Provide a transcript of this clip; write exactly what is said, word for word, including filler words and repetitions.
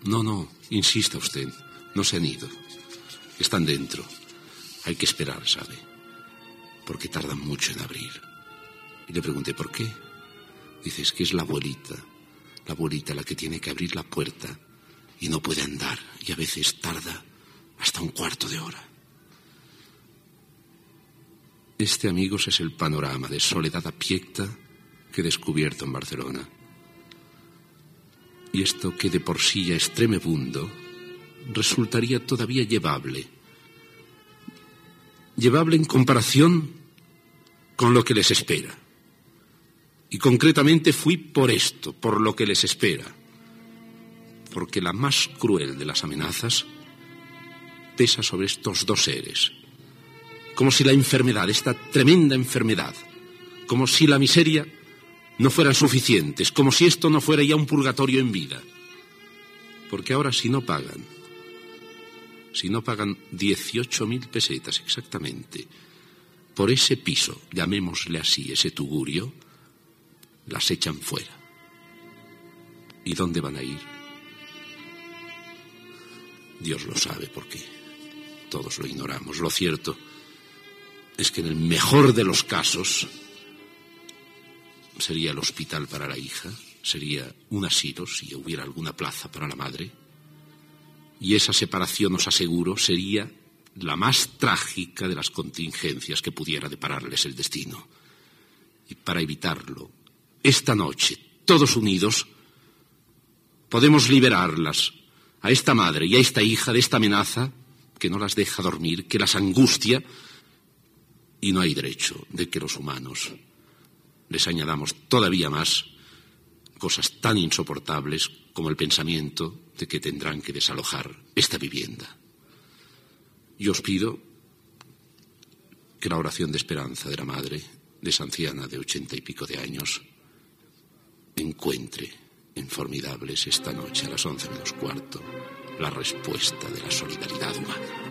No, no, insista usted. No se han ido. Están dentro. Hay que esperar, ¿sabe? Porque tardan mucho en abrir. Y le pregunté, ¿por qué? Dice, es que es la abuelita. La abuelita la que tiene que abrir la puerta. Y no puede andar. Y a veces tarda hasta un cuarto de hora. Este, amigos, es el panorama de soledad abyecta que he descubierto en Barcelona. Y esto, que de por sí ya es tremebundo, resultaría todavía llevable. Llevable en comparación con lo que les espera. Y concretamente fui por esto, por lo que les espera. Porque la más cruel de las amenazas pesa sobre estos dos seres. Como si la enfermedad, esta tremenda enfermedad, como si la miseria no fueran suficientes, como si esto no fuera ya un purgatorio en vida. Porque ahora si no pagan, si no pagan dieciocho mil pesetas exactamente, por ese piso, llamémosle así, ese tugurio, las echan fuera. ¿Y dónde van a ir? Dios lo sabe, porque todos lo ignoramos. Lo cierto es que en el mejor de los casos sería el hospital para la hija, sería un asilo si hubiera alguna plaza para la madre, y esa separación, os aseguro, sería la más trágica de las contingencias que pudiera depararles el destino. Y para evitarlo, esta noche, todos unidos, podemos liberarlas, a esta madre y a esta hija, de esta amenaza que no las deja dormir, que las angustia, y no hay derecho de que los humanos les añadamos todavía más cosas tan insoportables como el pensamiento de que tendrán que desalojar esta vivienda. Yo os pido que la oración de esperanza de la madre, de esa anciana de ochenta y pico de años, encuentre en Formidables esta noche a las once menos cuarto la respuesta de la solidaridad humana.